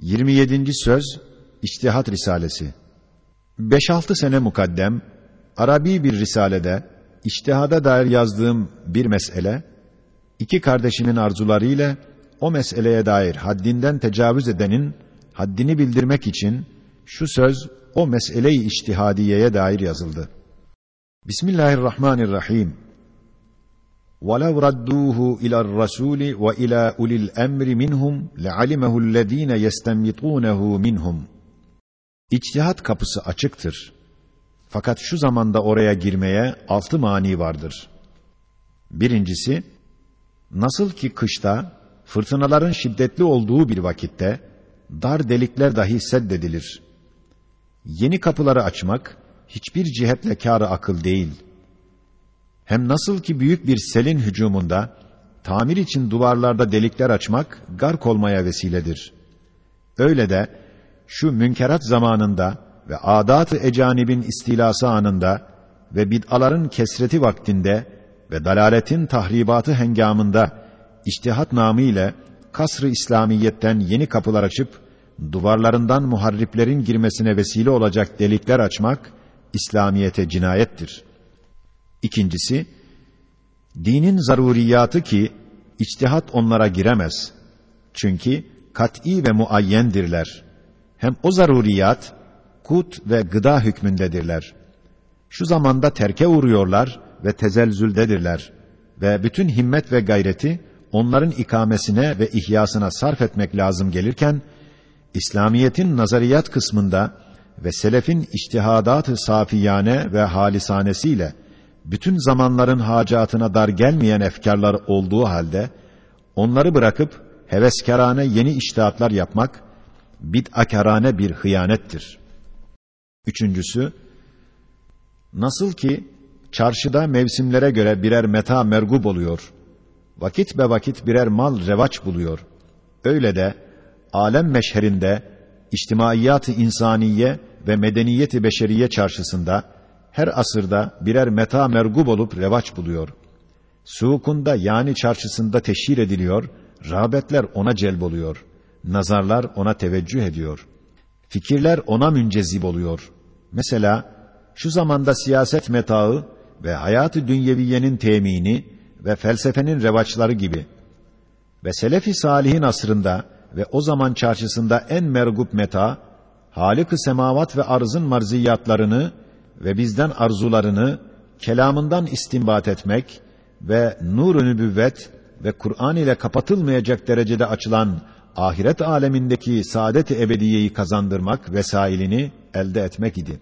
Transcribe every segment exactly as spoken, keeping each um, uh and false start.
yirmi yedinci söz İçtihat Risalesi. beş altı sene mukaddem Arabi bir risalede içtihada dair yazdığım bir mesele, iki kardeşimin arzularıyla o meseleye dair haddinden tecavüz edenin haddini bildirmek için şu söz o mesele-i içtihadiyeye dair yazıldı. Bismillahirrahmanirrahim. وَلَوْ رَدُّوهُ إِلَى الرَّسُولِ وَإِلَى أُولِي الْأَمْرِ مِنْهُمْ لَعَلِمَهُ الَّذ۪ينَ يَسْتَنْبِطُونَهُ مِنْهُمْ. İçtihat kapısı açıktır. Fakat şu zamanda oraya girmeye altı mani vardır. Birincisi, nasıl ki kışta fırtınaların şiddetli olduğu bir vakitte dar delikler dahi seddedilir. Yeni kapıları açmak hiçbir cihetle kâr-ı akıl değil. Hem nasıl ki büyük bir selin hücumunda tamir için duvarlarda delikler açmak gark olmaya vesiledir. Öyle de şu münkerat zamanında ve adat-ı ecanibin istilası anında ve bid'aların kesreti vaktinde ve dalaletin tahribatı hengamında içtihat namı ile kasr-ı İslamiyetten yeni kapılar açıp duvarlarından muharriplerin girmesine vesile olacak delikler açmak İslamiyete cinayettir. İkincisi, dinin zaruriyatı ki içtihat onlara giremez. Çünkü kat'î ve muayyendirler. Hem o zaruriyat kut ve gıda hükmündedirler. Şu zamanda terke uğruyorlar ve tezelzüldedirler ve bütün himmet ve gayreti onların ikamesine ve ihyasına sarf etmek lazım gelirken, İslamiyetin nazariyat kısmında ve selefin içtihadat-ı safiyane ve halisanesiyle bütün zamanların hacatına dar gelmeyen efkarlar olduğu halde, onları bırakıp heveskârane yeni içtihatlar yapmak, bid'akârane bir hıyanettir. Üçüncüsü, nasıl ki çarşıda mevsimlere göre birer meta mergub oluyor, vakit be vakit birer mal revaç buluyor, öyle de alem meşherinde, içtimaiyat-ı insaniye ve medeniyet-i beşeriye çarşısında her asırda birer meta mergub olup revaç buluyor. Sukunda yani çarşısında teşhir ediliyor, rağbetler ona celb oluyor, nazarlar ona teveccüh ediyor, fikirler ona müncezip oluyor. Mesela şu zamanda siyaset metaı ve hayat-ı dünyeviyenin temini ve felsefenin revaçları gibi ve selef-i salihin asrında ve o zaman çarşısında en mergub meta, Halik-i semavat ve arzın marziyatlarını ve bizden arzularını kelamından istinbat etmek ve nur-u nübüvvet ve Kur'an ile kapatılmayacak derecede açılan ahiret alemindeki saadet-i ebediyeyi kazandırmak vesailini elde etmek idi.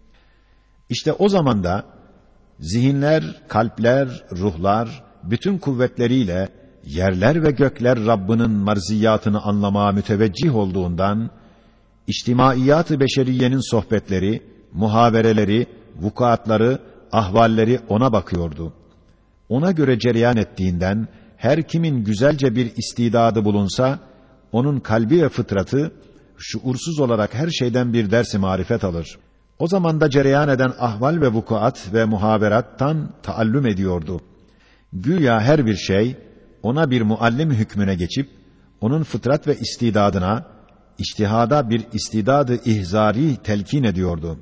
İşte o zamanda zihinler, kalpler, ruhlar bütün kuvvetleriyle yerler ve gökler Rabbinin marziyatını anlamaya müteveccih olduğundan, içtimaiyat-ı beşeriyenin sohbetleri, muhabereleri, vukuatları, ahvalleri ona bakıyordu. Ona göre cereyan ettiğinden, her kimin güzelce bir istidadı bulunsa, onun kalbi ve fıtratı, şuursuz olarak her şeyden bir ders-i marifet alır. O zamanda cereyan eden ahval ve vukuat ve muhaberattan taallüm ediyordu. Güya her bir şey, ona bir muallim hükmüne geçip, onun fıtrat ve istidadına, içtihada bir istidadı ihzari telkin ediyordu.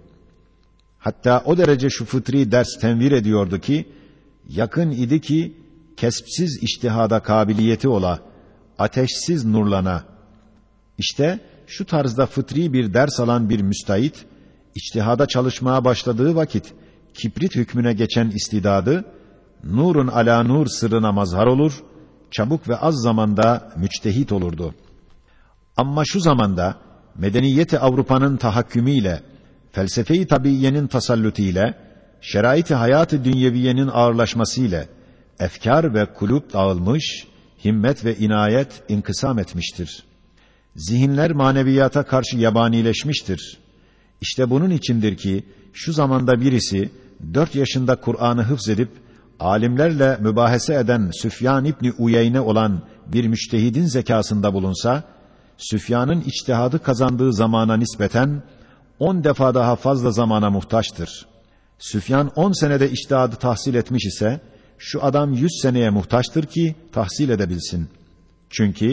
Hatta o derece şu fıtri ders tenvir ediyordu ki, yakın idi ki, kespsiz içtihada kabiliyeti ola, ateşsiz nurlana. İşte şu tarzda fıtri bir ders alan bir müstahit, içtihada çalışmaya başladığı vakit, kibrit hükmüne geçen istidadı, nurun ala nur sırrına mazhar olur, çabuk ve az zamanda müçtehit olurdu. Ama şu zamanda, medeniyeti Avrupa'nın tahakkümüyle, felsefe-i tabiiyenin tasallutiyle, şerait-i hayat-ı dünyeviyenin ağırlaşmasıyla, efkar ve kulüp dağılmış, himmet ve inayet inkısam etmiştir. Zihinler maneviyata karşı yabanileşmiştir. İşte bunun içindir ki, şu zamanda birisi, dört yaşında Kur'an'ı hıfzedip, alimlerle mübahese eden Süfyan İbni Uyeyne olan bir müştehidin zekasında bulunsa, Süfyan'ın içtihadı kazandığı zamana nispeten, on defa daha fazla zamana muhtaçtır. Süfyan on senede içtihadı tahsil etmiş ise, şu adam yüz seneye muhtaçtır ki tahsil edebilsin. Çünkü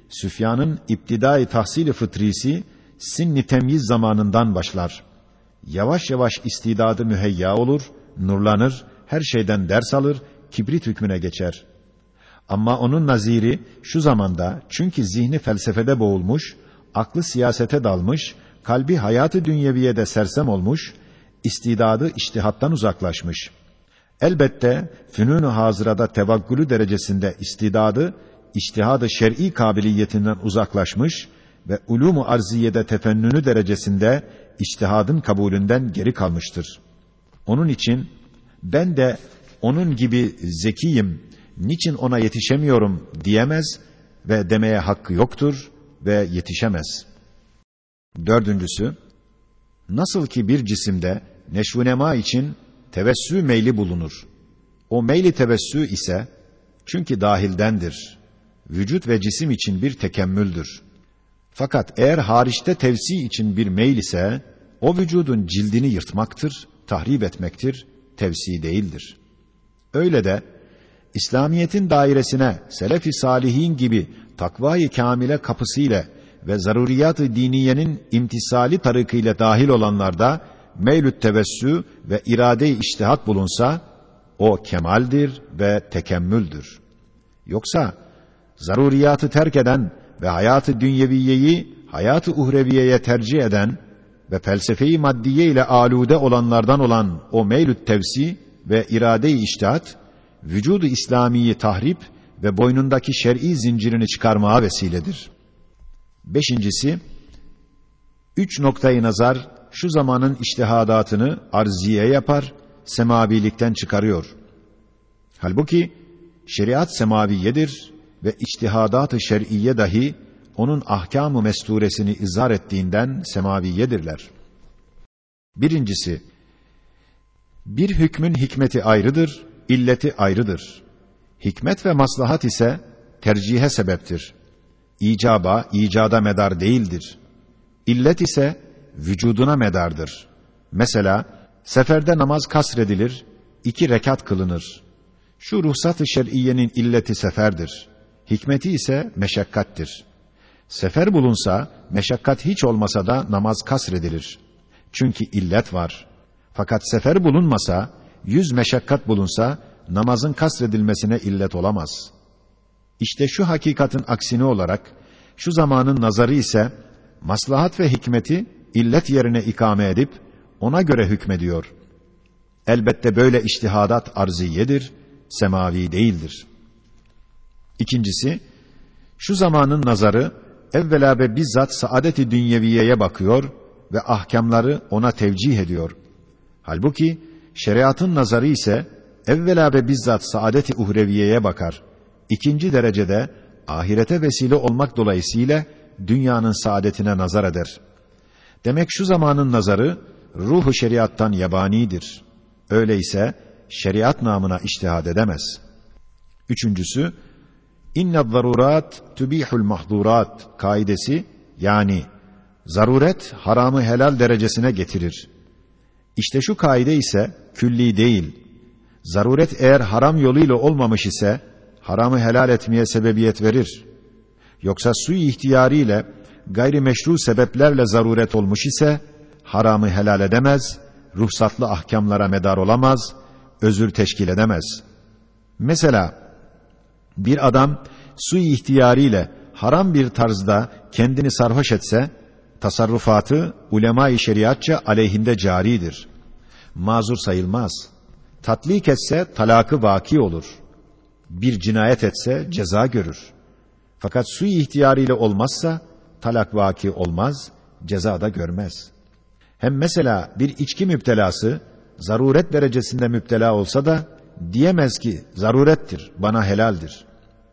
Süfyan'ın iptidai tahsil-i fıtrisi sinni temyiz zamanından başlar. Yavaş yavaş istidadı müheyya olur, nurlanır, her şeyden ders alır, kibrit hükmüne geçer. Ama onun naziri şu zamanda, çünkü zihni felsefede boğulmuş, aklı siyasete dalmış, kalbi hayatı dünyeviyede sersem olmuş, istidadı içtihattan uzaklaşmış. Elbette fünun-u hazırada tevakkülü derecesinde istidadı, içtihadı şer'i kabiliyetinden uzaklaşmış ve ulûm-u arziyede tefennünü derecesinde içtihadın kabulünden geri kalmıştır. Onun için ben de onun gibi zekiyim, niçin ona yetişemiyorum diyemez ve demeye hakkı yoktur ve yetişemez. Dördüncüsü, nasıl ki bir cisimde neşvunema için tevessü meyli bulunur. O meyli tevessü ise çünkü dahildendir. Vücut ve cisim için bir tekemmüldür. Fakat eğer hariçte tevsi için bir meyl ise o vücudun cildini yırtmaktır, tahrip etmektir, tevsi değildir. Öyle de İslamiyetin dairesine selef-i salihin gibi takva-i kamile kapısıyla ve zaruriyat-ı diniyenin imtisali tarikıyla dahil olanlarda meylü tevessü ve irade-i içtihat bulunsa o kemaldir ve tekemmüldür. Yoksa zaruriyatı terk eden ve hayatı dünyeviyeyi hayatı uhreviyeye tercih eden ve felsefeyi maddiye ile alude olanlardan olan o meylü tevsi ve irade-i içtihat vücudu İslamiyi tahrip ve boynundaki şer'i zincirini çıkarmaya vesiledir. Beşincisi, üç noktayı nazar şu zamanın içtihadatını arziye yapar, semavilikten çıkarıyor. Halbuki şeriat semaviyedir ve içtihadat-ı şer'iyye dahi onun ahkâm-ı mesturesini izhar ettiğinden semaviyedirler. Birincisi, bir hükmün hikmeti ayrıdır, illeti ayrıdır. Hikmet ve maslahat ise tercihe sebeptir. İcaba, icada medar değildir. İllet ise vücuduna medardır. Mesela seferde namaz kasredilir, iki rekat kılınır. Şu ruhsat-ı şer'iyenin illeti seferdir. Hikmeti ise meşakkattir. Sefer bulunsa, meşakkat hiç olmasa da namaz kasredilir. Çünkü illet var. Fakat sefer bulunmasa, yüz meşakkat bulunsa, namazın kasredilmesine illet olamaz. İşte şu hakikatin aksini olarak, şu zamanın nazarı ise, maslahat ve hikmeti illet yerine ikame edip, ona göre hükmediyor. Elbette böyle içtihadat arziyedir, semavi değildir. İkincisi, şu zamanın nazarı, evvela ve bizzat saadet-i dünyeviyeye bakıyor ve ahkamları ona tevcih ediyor. Halbuki, şeriatın nazarı ise, evvela ve bizzat saadet-i uhreviyeye bakar. İkinci derecede, ahirete vesile olmak dolayısıyla, dünyanın saadetine nazar eder. Demek şu zamanın nazarı, ruhu şeriattan yabanidir. Öyleyse, şeriat namına içtihad edemez. Üçüncüsü, İnne zarurat tubihul mahdurat kaidesi, yani zaruret haramı helal derecesine getirir. İşte şu kaide ise külli değil. Zaruret eğer haram yoluyla olmamış ise haramı helal etmeye sebebiyet verir. Yoksa sui ihtiyariyle gayrimeşru sebeplerle zaruret olmuş ise haramı helal edemez, ruhsatlı ahkamlara medar olamaz, özür teşkil edemez. Mesela bir adam sui ihtiyariyle haram bir tarzda kendini sarhoş etse, tasarrufatı ulema-i şeriatça aleyhinde caridir. Mazur sayılmaz. Tatlik etse talakı vaki olur. Bir cinayet etse ceza görür. Fakat sui ihtiyariyle olmazsa talak vaki olmaz, ceza da görmez. Hem mesela bir içki müptelası zaruret derecesinde müptela olsa da diyemez ki zarurettir, bana helaldir.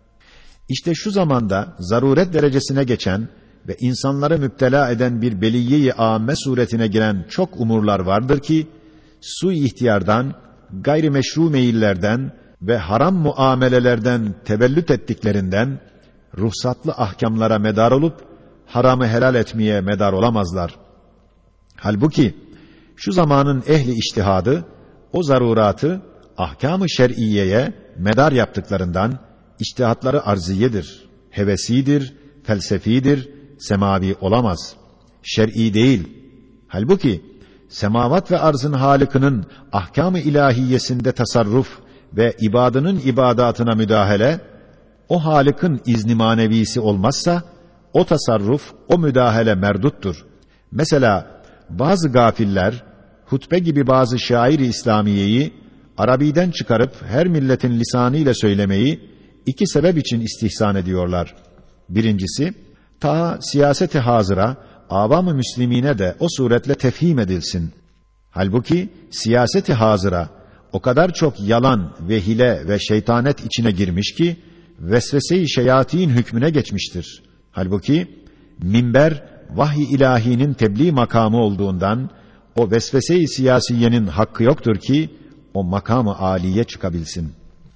İşte şu zamanda zaruret derecesine geçen ve insanları müptela eden bir beliyye-i âme suretine giren çok umurlar vardır ki, sui ihtiyardan, gayrimeşru meyillerden ve haram muamelelerden tevellüt ettiklerinden, ruhsatlı ahkamlara medar olup, haramı helal etmeye medar olamazlar. Halbuki, şu zamanın ehli içtihadı, o zaruratı, ahkam-ı şer'iyeye medar yaptıklarından, içtihatları arziyedir, hevesidir, felsefidir, semavi olamaz. Şer'i değil. Halbuki semavat ve arzın Halık'ının ahkâm-ı ilahiyesinde tasarruf ve ibadının ibadatına müdahale, o Halık'ın izni manevisi olmazsa, o tasarruf, o müdahale merduttur. Mesela bazı gafiller, hutbe gibi bazı şair-i İslamiyeyi, Arabi'den çıkarıp her milletin lisanıyla söylemeyi, iki sebep için istihsan ediyorlar. Birincisi, ta siyaseti hazıra, avam-ı müslimine de o suretle tefhim edilsin. Halbuki siyaseti hazıra o kadar çok yalan ve hile ve şeytanet içine girmiş ki vesvese-i şeyatin hükmüne geçmiştir. Halbuki minber vahiy ilahinin tebliğ makamı olduğundan o vesvese-i siyasiyenin hakkı yoktur ki o makamı âliye çıkabilsin.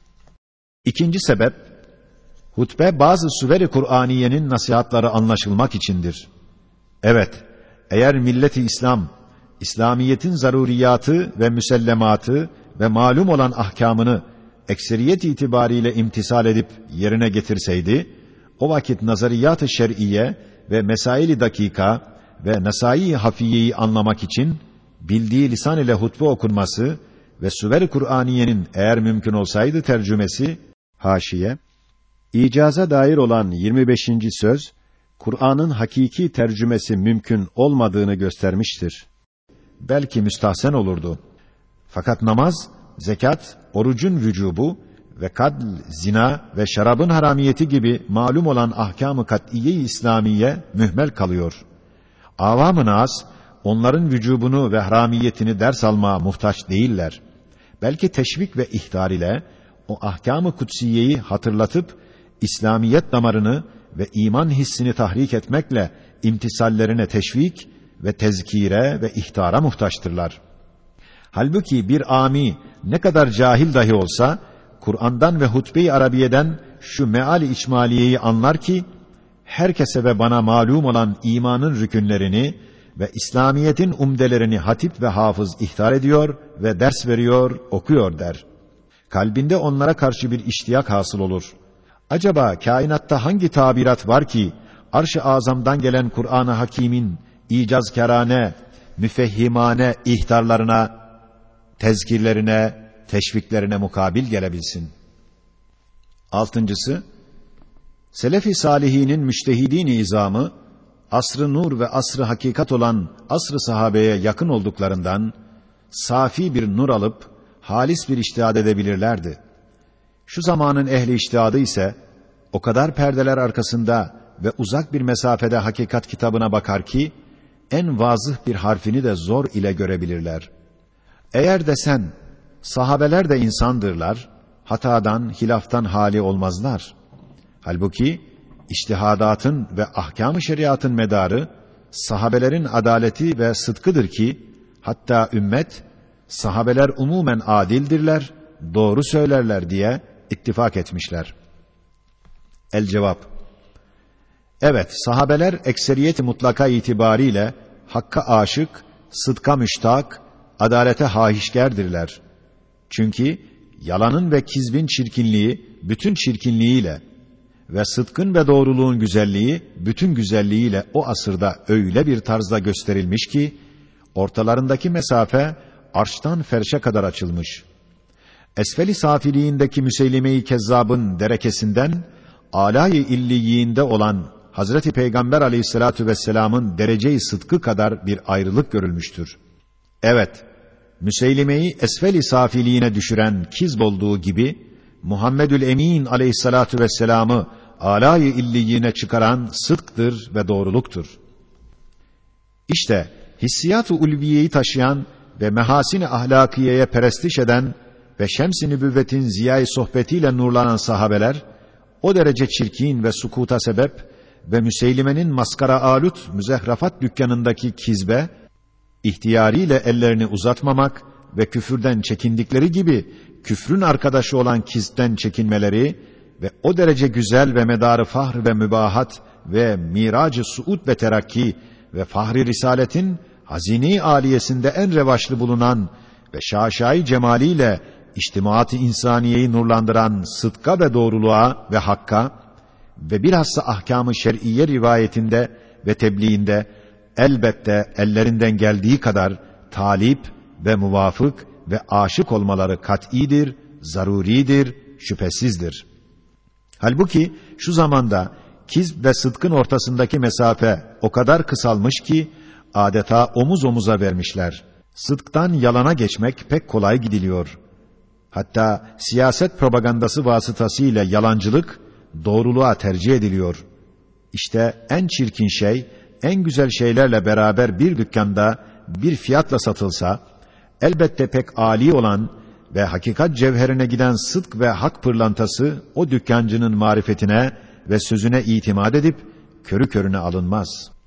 İkinci sebep, hutbe bazı süver-i Kur'aniyenin nasihatları anlaşılmak içindir. Evet, eğer millet-i İslam, İslamiyetin zaruriyatı ve müsellematı ve malum olan ahkamını ekseriyet itibariyle imtisal edip yerine getirseydi, o vakit nazariyat-ı şer'iye ve mesail-i dakika ve nasai-i hafiyeyi anlamak için bildiği lisan ile hutbe okunması ve süver-i Kur'aniyenin eğer mümkün olsaydı tercümesi, haşiye, icaza dair olan yirmi beşinci söz, Kur'an'ın hakiki tercümesi mümkün olmadığını göstermiştir. Belki müstahsen olurdu. Fakat namaz, zekat, orucun vücubu ve kadl, zina ve şarabın haramiyeti gibi malum olan ahkâm-ı kat'iye-i İslamiye mühmel kalıyor. Avam-ı nas, onların vücubunu ve haramiyetini ders almaya muhtaç değiller. Belki teşvik ve ihtar ile o ahkâm-ı kutsiyeyi hatırlatıp İslamiyet damarını ve iman hissini tahrik etmekle imtisallerine teşvik ve tezkire ve ihtara muhtaçtırlar. Halbuki bir ami ne kadar cahil dahi olsa Kur'an'dan ve hutbe-i Arabiye'den şu meal-i içmaliyeyi anlar ki herkese ve bana malum olan imanın rükünlerini ve İslamiyetin umdelerini hatip ve hafız ihtar ediyor ve ders veriyor, okuyor der. Kalbinde onlara karşı bir iştiyak hasıl olur. Acaba kainatta hangi tabirat var ki arş-ı azamdan gelen Kur'an-ı Hakîm'in icazkârane, müfehhimane ihtarlarına, tezkirlerine, teşviklerine mukabil gelebilsin? Altıncısı, Selef-i Salihînin müştehidîn-i izamı, asr-ı nur ve asr-ı hakikat olan asr-ı sahabeye yakın olduklarından, safi bir nur alıp, halis bir içtihad edebilirlerdi. Şu zamanın ehli içtihadı ise, o kadar perdeler arkasında ve uzak bir mesafede hakikat kitabına bakar ki, en vazıh bir harfini de zor ile görebilirler. Eğer desen, sahabeler de insandırlar, hatadan, hilaftan hali olmazlar. Halbuki, içtihadatın ve ahkâm-ı şeriatın medarı, sahabelerin adaleti ve sıdkıdır ki, hatta ümmet, sahabeler umumen adildirler, doğru söylerler diye ittifak etmişler. El cevap, evet, sahabeler ekseriyeti mutlaka itibariyle hakka aşık, sıdka müştak, adalete hahişgerdirler. Çünkü yalanın ve kizbin çirkinliği bütün çirkinliğiyle ve sıdkın ve doğruluğun güzelliği bütün güzelliğiyle o asırda öyle bir tarzda gösterilmiş ki ortalarındaki mesafe arştan ferşe kadar açılmış. Esfel-i safiliğindeki Müseylime-i Kezzab'ın derekesinden âlâ-i illiyinde olan Hazreti Peygamber Aleyhissalatu vesselam'ın derece-i sıdkı kadar bir ayrılık görülmüştür. Evet, Müseylime'yi esfel-i safiliğine düşüren kizb olduğu gibi Muhammedül Emin Aleyhissalatu vesselam'ı âlâ-i illiyine çıkaran sıdktır ve doğruluktur. İşte hissiyat-ı ulviyeyi taşıyan ve mehasin-i ahlakiyeye perestiş eden ve şems-i nübüvvetin ziya-i sohbetiyle nurlanan sahabeler, o derece çirkin ve sukuta sebep ve Müseylime'nin maskara alut müzehrafat dükkanındaki kizbe, ihtiyariyle ellerini uzatmamak ve küfürden çekindikleri gibi, küfrün arkadaşı olan kizden çekinmeleri ve o derece güzel ve medarı fahr ve mübahat ve miracı suud ve terakki ve fahri risaletin hazine-i aliyesinde en revaçlı bulunan ve şaşai cemaliyle içtimaat-ı insaniyeyi nurlandıran sıdka ve doğruluğa ve hakka ve bilhassa ahkâm-ı şer'iyye rivayetinde ve tebliğinde elbette ellerinden geldiği kadar talip ve muvafık ve aşık olmaları kat'idir, zaruridir, şüphesizdir. Halbuki şu zamanda kizb ve sıdkın ortasındaki mesafe o kadar kısalmış ki adeta omuz omuza vermişler. Sıdktan yalana geçmek pek kolay gidiliyor. Hatta siyaset propagandası vasıtasıyla yalancılık doğruluğa tercih ediliyor. İşte en çirkin şey, en güzel şeylerle beraber bir dükkanda bir fiyatla satılsa, elbette pek âli olan ve hakikat cevherine giden sıdk ve hak pırlantası o dükkancının marifetine ve sözüne itimat edip körü körüne alınmaz.